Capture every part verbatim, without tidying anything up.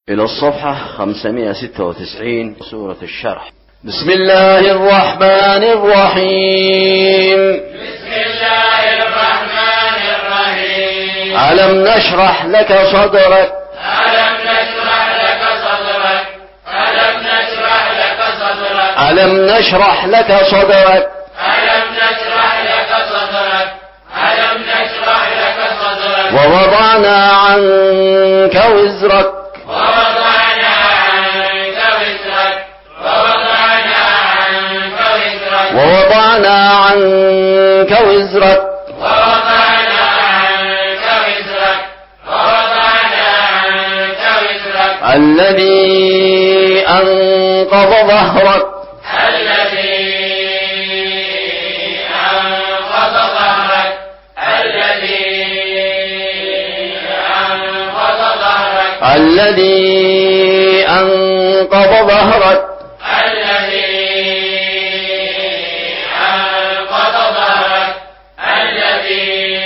إلى الصفحة خمسمائة وستة وتسعين سورة الشرح. بسم الله الرحمن الرحيم. بسم الله الرحمن الرحيم. ألم نشرح لك صدرك ألم نشرح لك صدرك ألم نشرح لك صدرك ألم نشرح لك صدرك ألم نشرح لك صدرك ألم نشرح لك صدرك ووضعنا عنك وزرك ووضعنا عنك وزرك ووضعنا عنك وزرك ووضعنا عنك وزرك ووضعنا عنك وزرك ووضعنا عنك وزرك الذي أنقض ظهرك الذي أنقض ظهرك الذي أنقض ظهرك الذي أنقض ظهرك الذي أنقض ظهرك الذي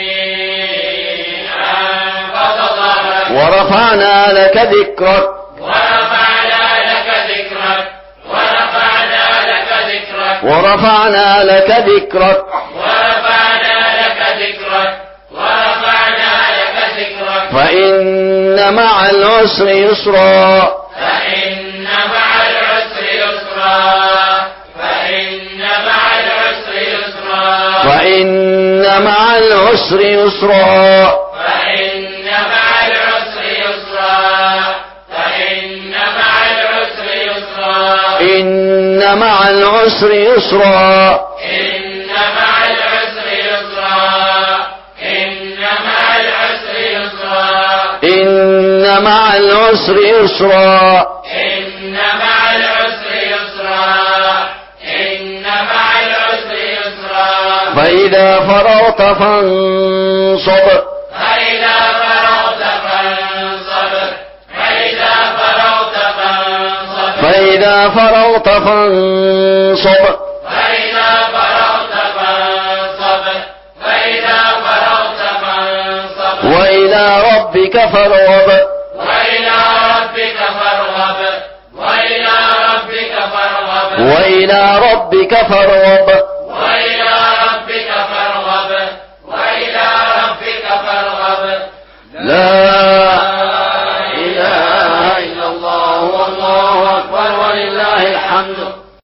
أنقض ظهرك ورفعنا لك ذكرك ورفعنا لك ذكرك ورفعنا لك ذكرك ورفعنا لك ذكرك ورفعنا لك ذكرك ورفعنا لك ذكرك فإن مع العسر يسرا فإن مع العسر يسرا فإن مع العسر يسرا فإن مع العسر يسرا فإن مع العسر يسرا فإن مع العسر يسرا إن مع العسر يسرا إن مع العسر يسرا إن مع العسر يسرا إن مع العسر يسرا إن مع العسر يسرا إن مع العسر يسرا فإذا فرغت فانصب فإذا فرغت فانصب فإذا فرغت فانصب فإذا فرغت فانصب فإذا فرغت فانصب فإذا فرغت فانصب وإلى ربك فارغب وإلى ربك فارغب وإلى ربك فارغب وإلى ربك فارغب